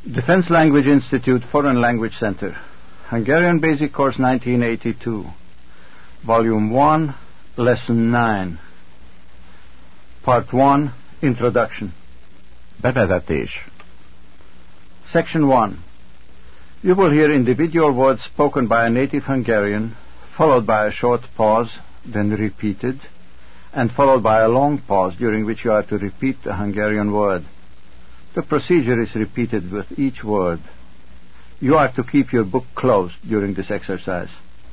Defense Language Institute Foreign Language Center, Hungarian Basic Course 1982, Volume 1, Lesson 9, Part 1, Introduction. Bevezetés. Section 1. You will hear individual words spoken by a native Hungarian, followed by a short pause, then repeated, and followed by a long pause during which you are to repeat the Hungarian word. The procedure is repeated with each word. You are to keep your book closed during this exercise.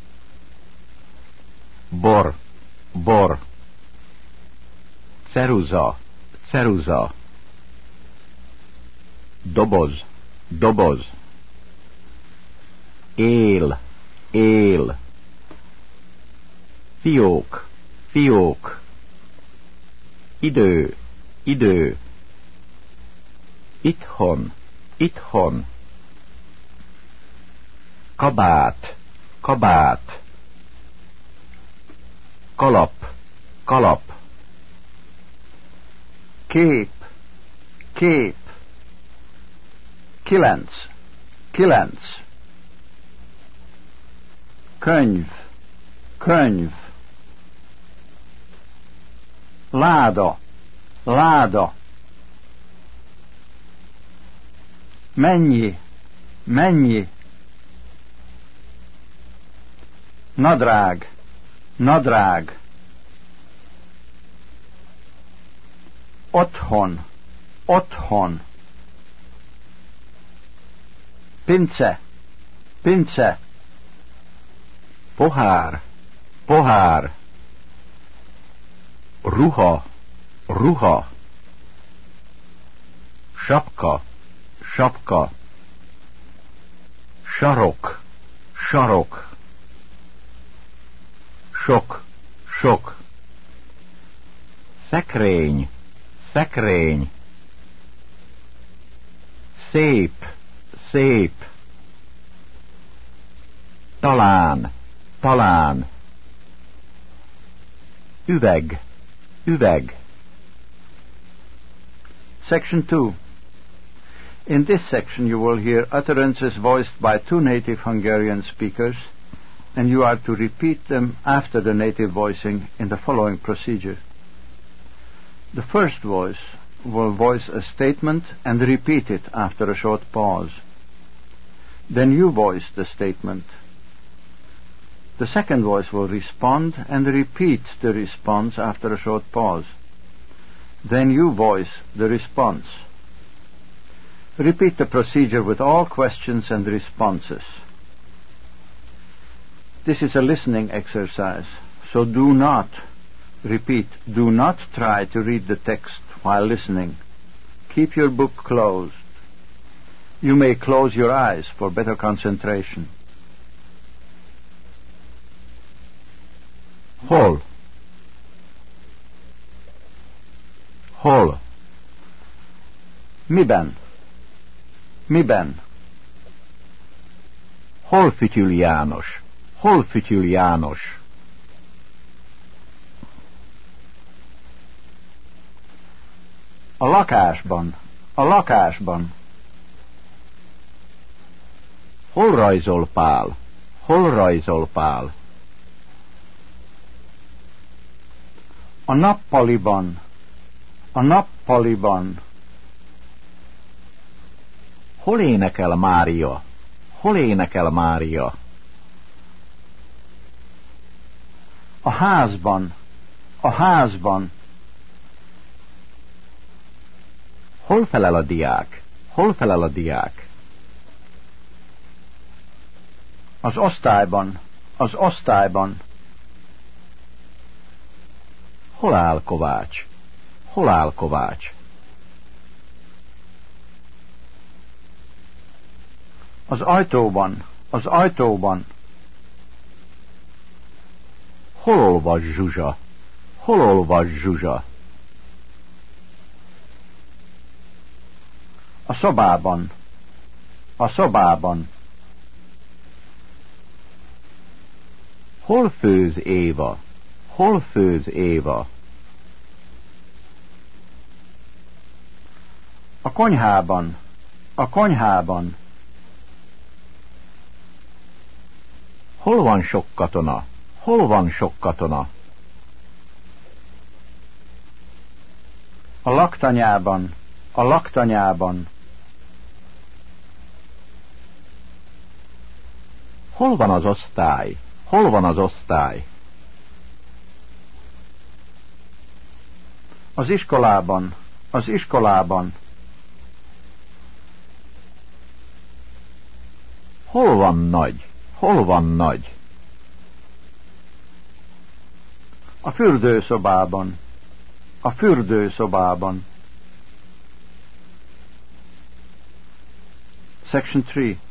Bor, bor. Ceruza, ceruza. Doboz, doboz. Él, él. Fiók, fiók. Idő, idő. Itthon, itthon. Kabát, kabát. Kalap, kalap. Kép, kép. Kilenc, kilenc. Könyv, könyv. Láda, láda. Mennyi, mennyi. Nadrág, nadrág. Otthon, otthon. Pince, pince. Pohár, pohár. Ruha, ruha. Sapka, sapka. Sarok, sarok. Sok, sok. Szekrény, szekrény. Szép, szép. Talán, talán. Üveg, üveg. Section 2. In this section you will hear utterances voiced by two native Hungarian speakers, and you are to repeat them after the native voicing in the following procedure. The first voice will voice a statement and repeat it after a short pause. Then you voice the statement. The second voice will respond and repeat the response after a short pause. Then you voice the response. Repeat the procedure with all questions and responses. This is a listening exercise, so do not try to read the text while listening. Keep your book closed. You may close your eyes for better concentration. Hol, hol. Miben, miben. Hol fütyül János, hol fütyül János. A lakásban, a lakásban. Hol rajzol Pál, hol rajzol Pál. A nappaliban, a nappaliban. Hol énekel Mária, hol énekel Mária. A házban, a házban. Hol felel a diák, hol felel a diák. Az osztályban, az osztályban. Hol áll Kovács, hol áll Kovács. Az ajtóban, az ajtóban. Hol olvas Zsuzsa, hol olvas Zsuzsa. A szobában, a szobában. Hol főz Éva, hol főz Éva. A konyhában, A konyhában. Hol van sok katona? Hol van sok katona? A laktanyában. A laktanyában. Hol van az osztály? Hol van az osztály? Az iskolában. Az iskolában. Hol van nagy? Hol van nagy? A fürdőszobában. A fürdőszobában. Section 3.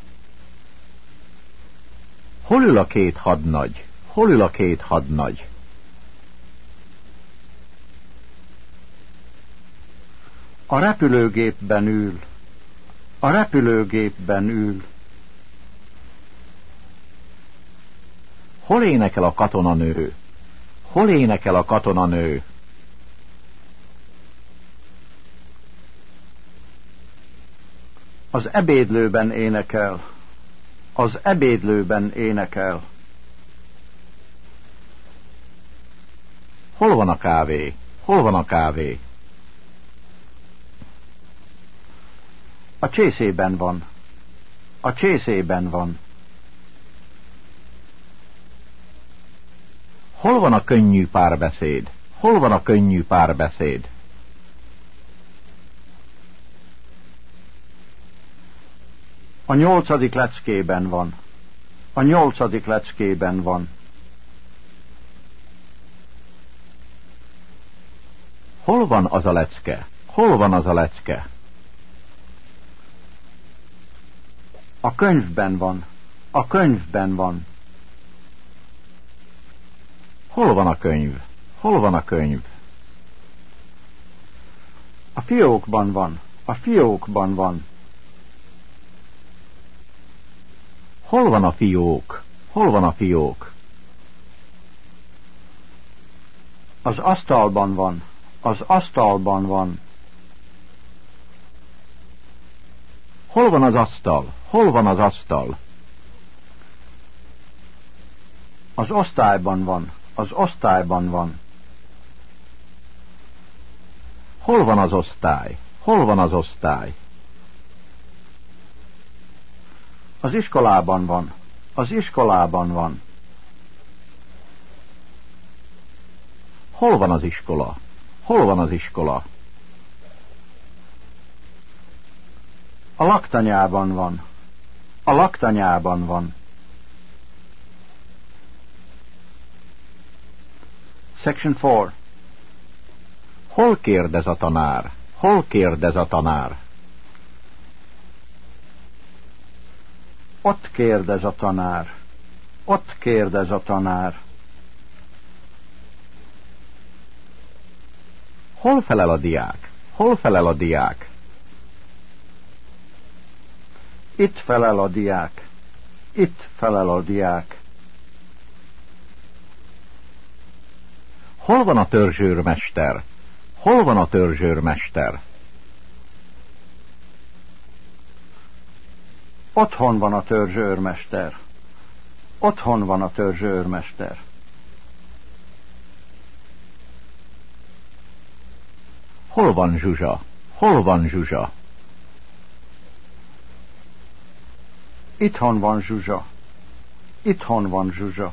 Hol ül a két hadnagy? Hol ül a két hadnagy? A repülőgépben ül. A repülőgépben ül. Hol énekel a katonanő? Hol énekel a katonanő? Az ebédlőben énekel. Az ebédlőben énekel. Hol van a kávé? Hol van a kávé? A csészében van. A csészében van. Hol van a könnyű párbeszéd? Hol van a könnyű párbeszéd? A 8. leckében van. A 8. leckében van. Hol van az a lecke? Hol van az a lecke? A könyvben van. A könyvben van. Hol van a könyv? Hol van a könyv? A fiókban van. A fiókban van. Hol van a fiók? Hol van a fiók? Az asztalban van. Az asztalban van. Hol van az asztal? Hol van az asztal? Az osztályban van. Az osztályban van. Hol van az osztály? Hol van az osztály? Az iskolában van. Az iskolában van. Hol van az iskola? Hol van az iskola? A laktanyában van. A laktanyában van. Section 4. Hol kérdez a tanár? Hol kérdez a tanár? Ott kérdez a tanár. Ott kérdez a tanár. Hol felel a diák? Hol felel a diák? Itt felel a diák. Itt felel a diák. Hol van a törzsőrmester? Hol van a törzsőrmester? Otthon van a törzsőrmester. Otthon van a törzsőrmester. Hol van Zsuzsa? Hol van Zsuzsa? Itthon van Zsuzsa. Itthon van Zsuzsa.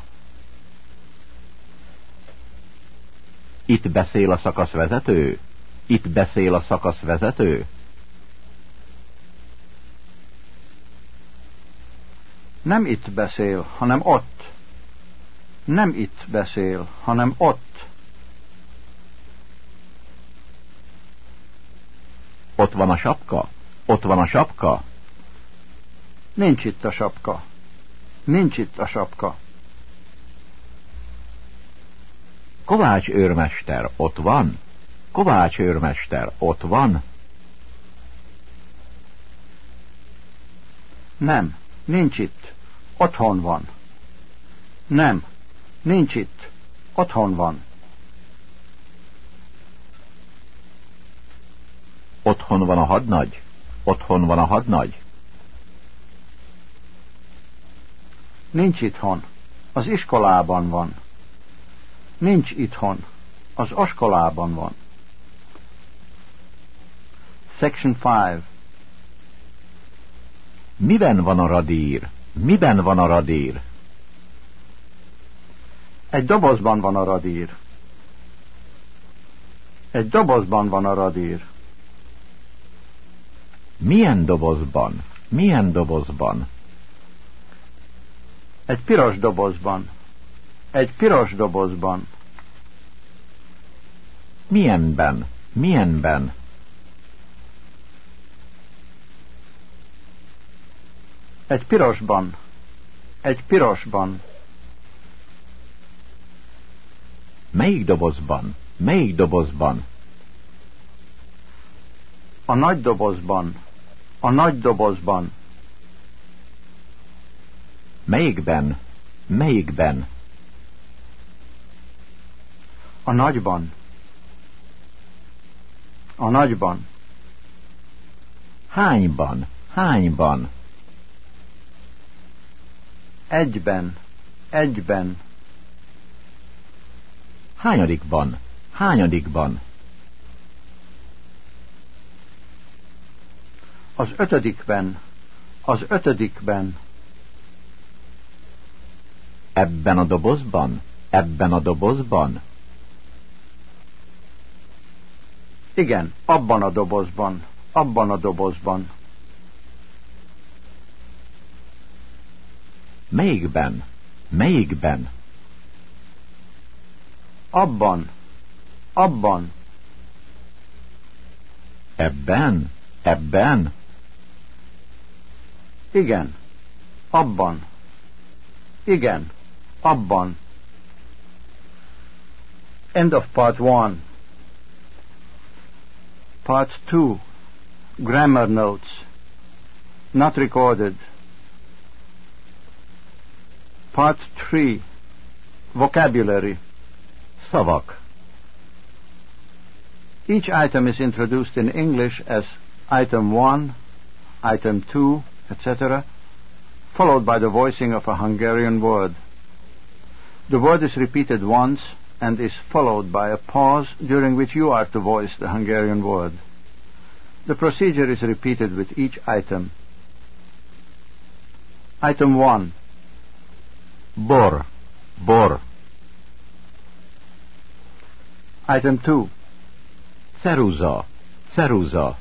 Itt beszél a szakaszvezető? Itt beszél a szakaszvezető? Nem itt beszél, hanem ott. Nem itt beszél, hanem ott. Ott van a sapka? Ott van a sapka? Nincs itt a sapka. Nincs itt a sapka. Kovács őrmester ott van? Kovács őrmester ott van? Nem, nincs itt. Otthon van. Nem, nincs itt. Otthon van. Otthon van a hadnagy? Otthon van a hadnagy? Nincs itthon. Az iskolában van. Nincs itthon. Az oskolában van. Section 5. Miben van a radír? Miben van a radír? Egy dobozban van a radír. Egy dobozban van a radír. Milyen dobozban? Milyen dobozban? Egy piros dobozban. Egy piros dobozban. Milyenben? Milyenben? Egy pirosban. Egy pirosban. Melyik dobozban? Melyik dobozban? A nagy dobozban. A nagy dobozban. Melyikben? Melyikben? A nagyban. A nagyban. Hányban? Hányban? Egyben. Egyben. Hányadikban? Hányadikban? Az ötödikben. Az ötödikben. Ebben a dobozban? Ebben a dobozban? Igen, abban a dobozban. Abban a dobozban. Melyikben? Melyikben? Abban. Abban. Ebben? Ebben? Igen. Abban. Igen. Abban. End of part 1. Part 2. Grammar notes. Not recorded. Part 3. Vocabulary. Szavak. Each item is introduced in English as item 1, item 2, etc., followed by the voicing of a Hungarian word. The word is repeated once and is followed by a pause during which you are to voice the Hungarian word. The procedure is repeated with each item. Item 1. Bor. Bor. Item 2. Ceruza. Ceruza.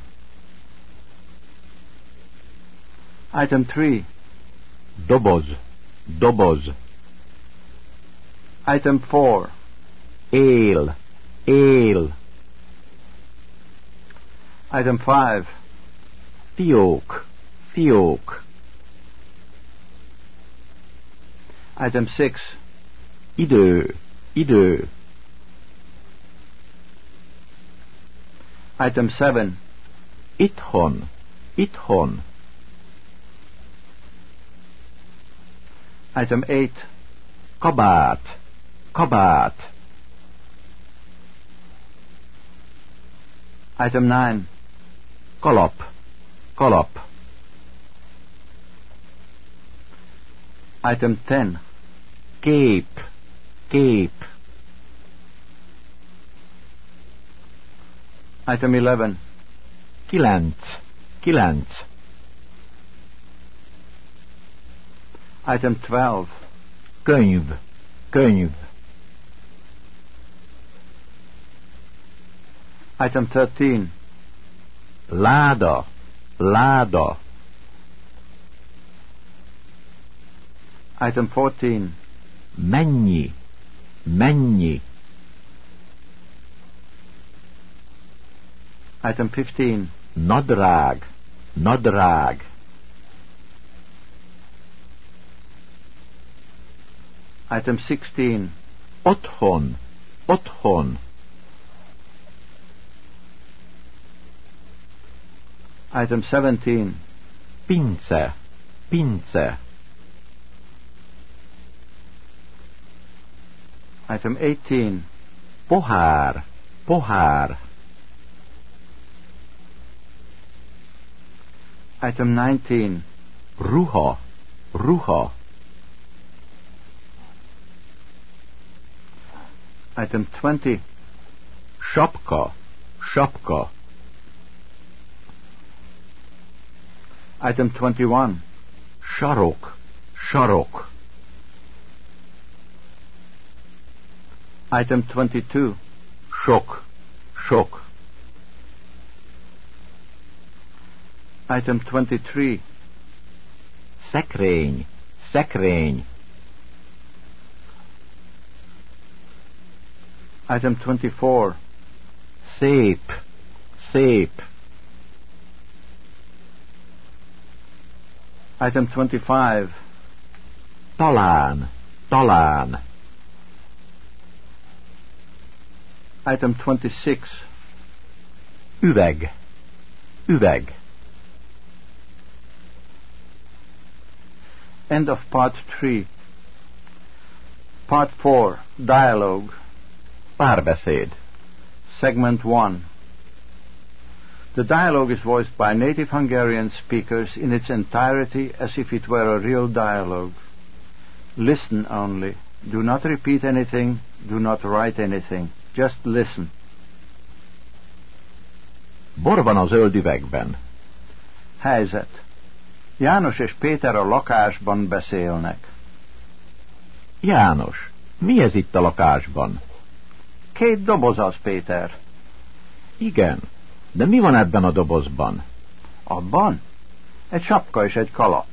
Item 3. Doboz. Doboz. Item 4. Él. Él. Item 5. Fiók. Fiók. Item 6. Idő. Idő. Item 7. Itthon. Itthon. Item 8. Kabát. Kabát. Item 9. Kalap. Kalap. Item 10. Kép. Kép. Item 11. Kilenc. Kilenc. Item 12. Könyv. Könyv. Item 13. Láda. Láda. Item 14. Mennyi. Mennyi. Item 15. Nadrág. Nadrág. Item 16. Otthon. Otthon. Item 17. Pince. Pince. Item 18. Pohár. Pohár. Item 19. Ruha, ruha. Item 20. Sapka, sapka. Item 21. Sarok, sarok. Item 22. Sok, sok. Item 23. Szekrény, szekrény. Item 24. Szép, szép. Item 25. Talán, talán. Item 26. Üveg, üveg. End of Part 3. Part 4. Dialogue. Párbeszéd. Segment 1. The dialogue is voiced by native Hungarian speakers in its entirety as if it were a real dialogue. Listen only. Do not repeat anything. Do not write anything. Just listen. Bor van a zöld üvegben. Helyzet. János és Péter a lakásban beszélnek. János, mi ez itt a lakásban? 2 doboz az, Péter. Igen, de mi van ebben a dobozban? Abban? Egy sapka és egy kalap.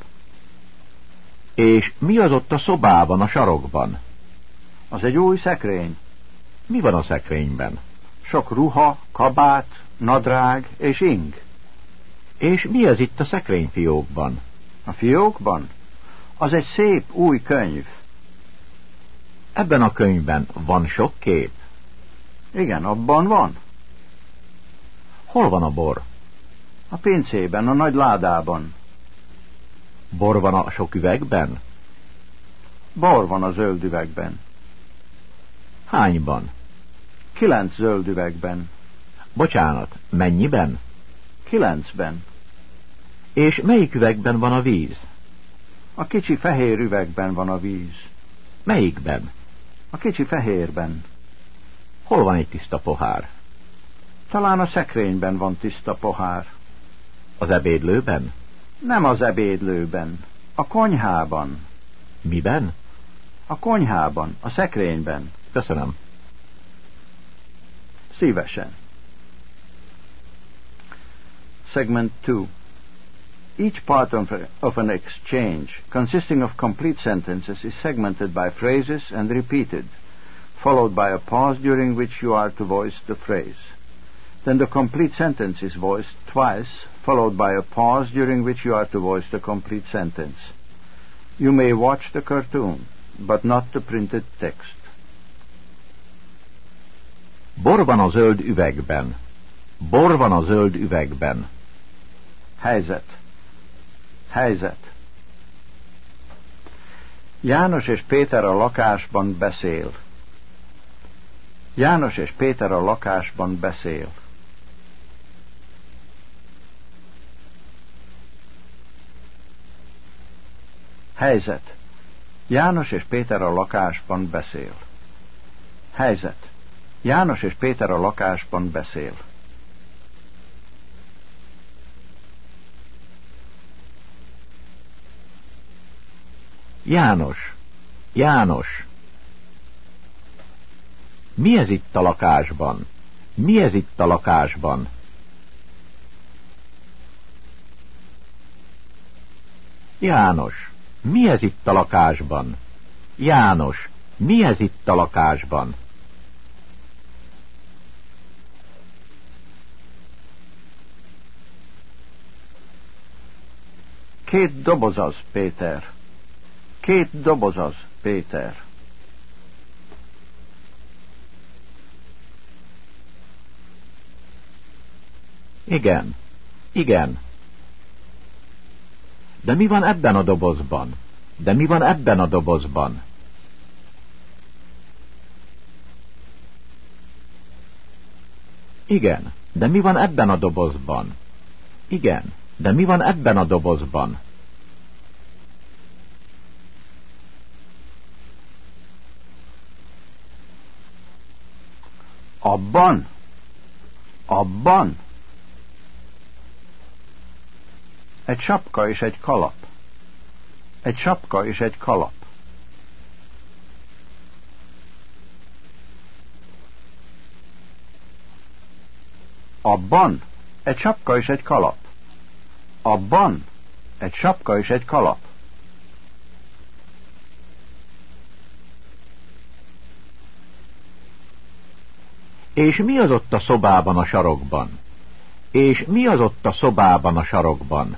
És mi az ott a szobában, a sarokban? Az egy új szekrény. Mi van a szekrényben? Sok ruha, kabát, nadrág és ing. És mi ez itt a szekrényfiókban? A fiókban? Az egy szép új könyv. Ebben a könyvben van sok kép? Igen, abban van. Hol van a bor? A pincében, a nagy ládában. Bor van a sok üvegben? Bor van a zöld üvegben. Hányban? 9 zöld üvegben. Bocsánat, mennyiben? 9-ben. És melyik üvegben van a víz? A kicsi fehér üvegben van a víz. Melyikben? A kicsi fehérben. Hol van egy tiszta pohár? Talán a szekrényben van tiszta pohár. Az ebédlőben? Nem az ebédlőben. A konyhában. Miben? A konyhában, a szekrényben. Köszönöm. Szívesen. Segment 2. Each part of an exchange, consisting of complete sentences, is segmented by phrases and repeated, followed by a pause during which you are to voice the phrase. Then the complete sentence is voiced twice, followed by a pause during which you are to voice the complete sentence. You may watch the cartoon, but not the printed text. Bor van a zöld üvegben. Bor van a zöld üvegben. Helyzet. Helyzet. János és Péter a lakásban beszél. János és Péter a lakásban beszél. Helyzet. János és Péter a lakásban beszél. Helyzet. János és Péter a lakásban beszél. János, János. Mi ez itt a lakásban? Mi ez itt a lakásban? János, mi ez itt a lakásban? János, mi ez itt a lakásban? Két doboz az, Péter. Két doboz az, Péter. Igen, igen. De mi van ebben a dobozban? De mi van ebben a dobozban? Igen, de mi van ebben a dobozban? Igen, De mi van ebben a dobozban? Abban? Abban? Egy sapka és egy kalap. Egy sapka és egy kalap. Abban? Egy sapka és egy kalap. Abban? Egy sapka és egy kalap. És mi az ott a szobában a sarokban? És mi az ott a szobában a sarokban?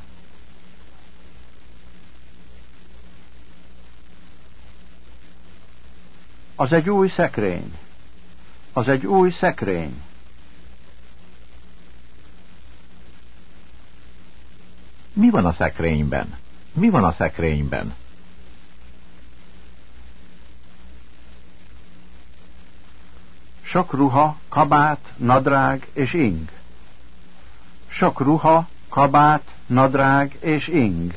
Az egy új szekrény. Az egy új szekrény. Mi van a szekrényben? Mi van a szekrényben? Sok ruha, kabát, nadrág és ing. Sok ruha, kabát, nadrág és ing.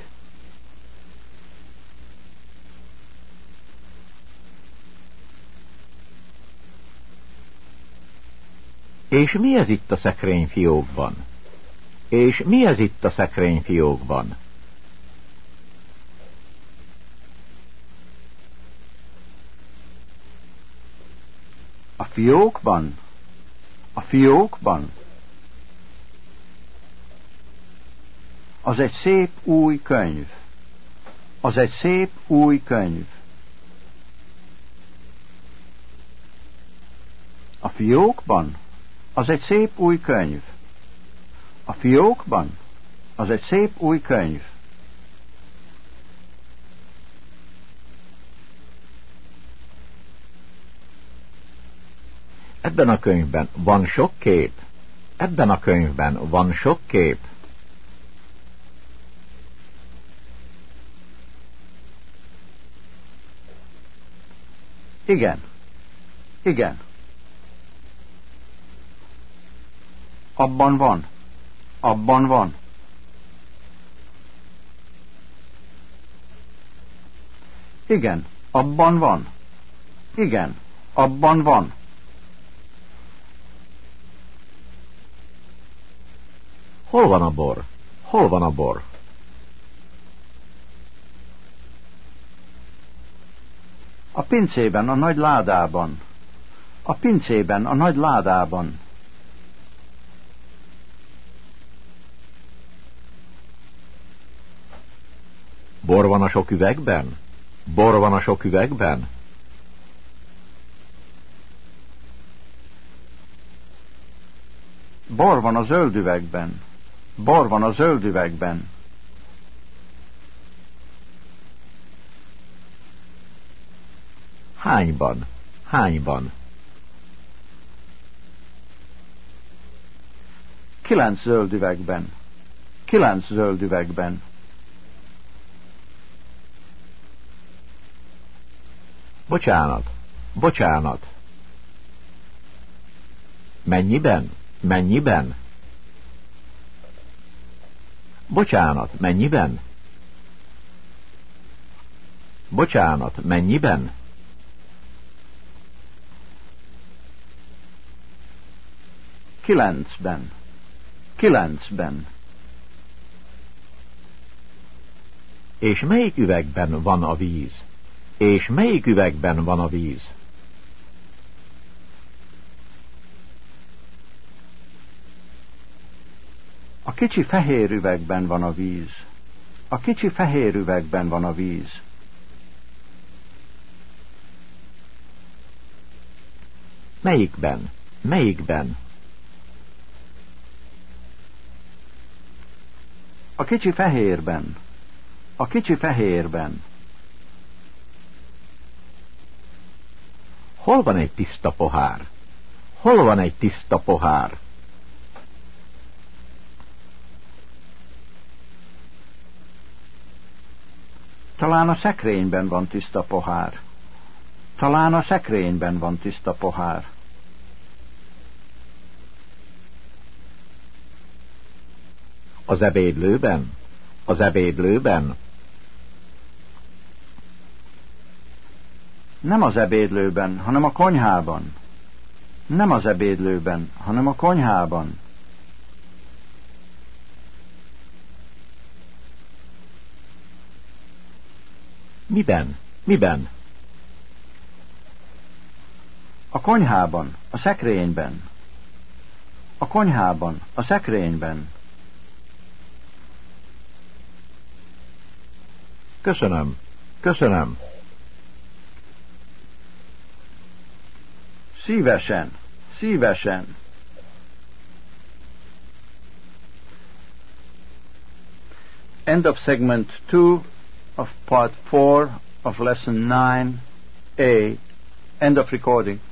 És mi ez itt a szekrényfiókban? És mi ez itt a szekrényfiókban? A fiókban? A fiókban? Az egy szép új könyv. Az egy szép új könyv. A fiókban? Az egy szép új könyv. A fiókban? Az egy szép új könyv. Ebben a könyvben van sok kép? Ebben a könyvben van sok kép? Igen. Igen. Abban van. Abban van. Igen. Abban van. Igen. Abban van. Hol van a bor? Hol van a bor? A pincében, a nagy ládában. A pincében, a nagy ládában. Bor van a sok üvegben? Bor van a sok üvegben? Bor van a zöld üvegben. Bor van a zöld üvegben. Hányban? Hányban? 9 zöld üvegben. 9 zöld üvegben. Bocsánat, bocsánat. Mennyiben? Mennyiben? Bocsánat, mennyiben? Bocsánat, mennyiben? Kilencben. 9-ben. És melyik üvegben van a víz? És melyik üvegben van a víz? A kicsi fehér üvegben van a víz. A kicsi fehér üvegben van a víz. Melyikben? Melyikben? A kicsi fehérben. A kicsi fehérben. Hol van egy tiszta pohár? Hol van egy tiszta pohár? Talán a szekrényben van tiszta pohár. Talán a szekrényben van tiszta pohár. Az ebédlőben? Az ebédlőben? Nem az ebédlőben, hanem a konyhában. Nem az ebédlőben, hanem a konyhában. Miben? Miben? A konyhában, a szekrényben. A konyhában, a szekrényben. Köszönöm. Köszönöm. Szívesen, szívesen. End of segment 2 of part 4 of lesson 9A. End of recording.